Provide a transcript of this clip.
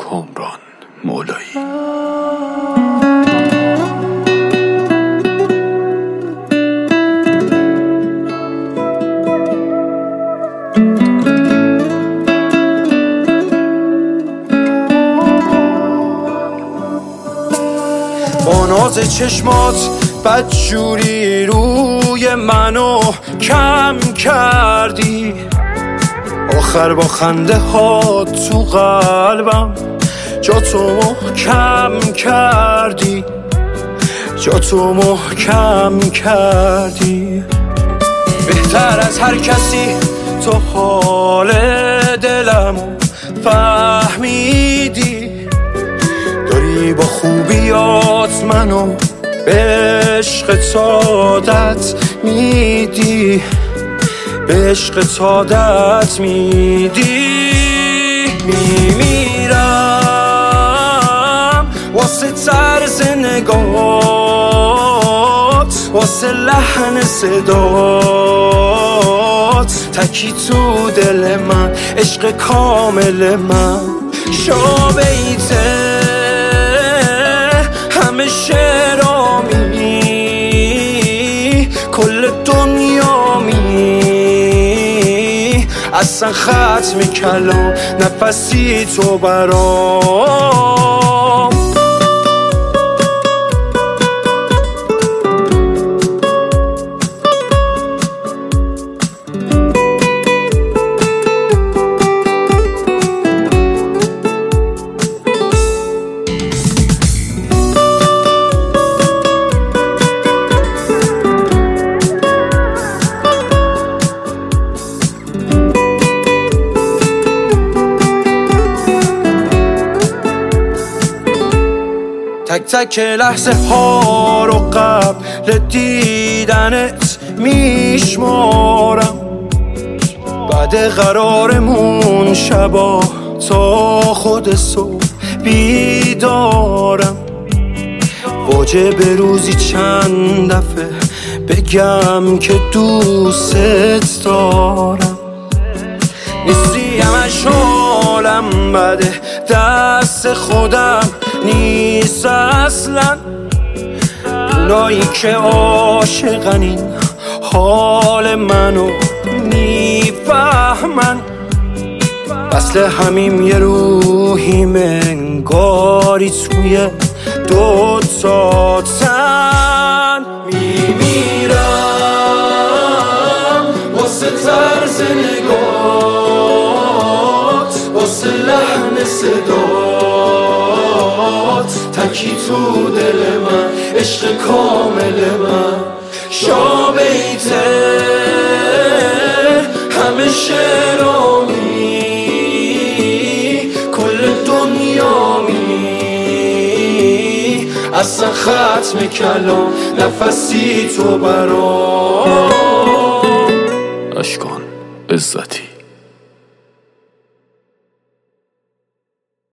کامران مولایی. با ناز چشمات بدجوری روی منو کم کردی، آخر با خنده ها تو قلبم جا تو محکم کردی، جا تو محکم کردی. بهتر از هر کسی تو حال دلمو فهمیدی، داری با خوبیات منو به عشق عادت میدی، به عشق عادت میدی. میمیرم واسه طرز نگات، واسه لحن صدات، تکی تو دل من، عشق کامل من. شابیته همه شعرامی، کل دنیامی، اصلا ختم کلام نفسی تو برام. تک تک لحظه ها رو قبل دیدنت میشمارم، بعد قرارمون شبا تا خود صبح بیدارم. واجب روزی چند دفعه بگم که دوست دارم، نیستی همش حالم بده، دست خودم نیست اصلا. اونایی که عاشقن این حال منو میفهمن، اصل همیم یه روحیم انگاری توی دو تا تن. میمیرم واسه طرز نگات، واسه لحن صدات، تکی تو دل من، عشق کامل من. شابیته همه شعرامی، کل دنیامی، اصلا ختم کلام نفسی تو برام. اشکان عزتی.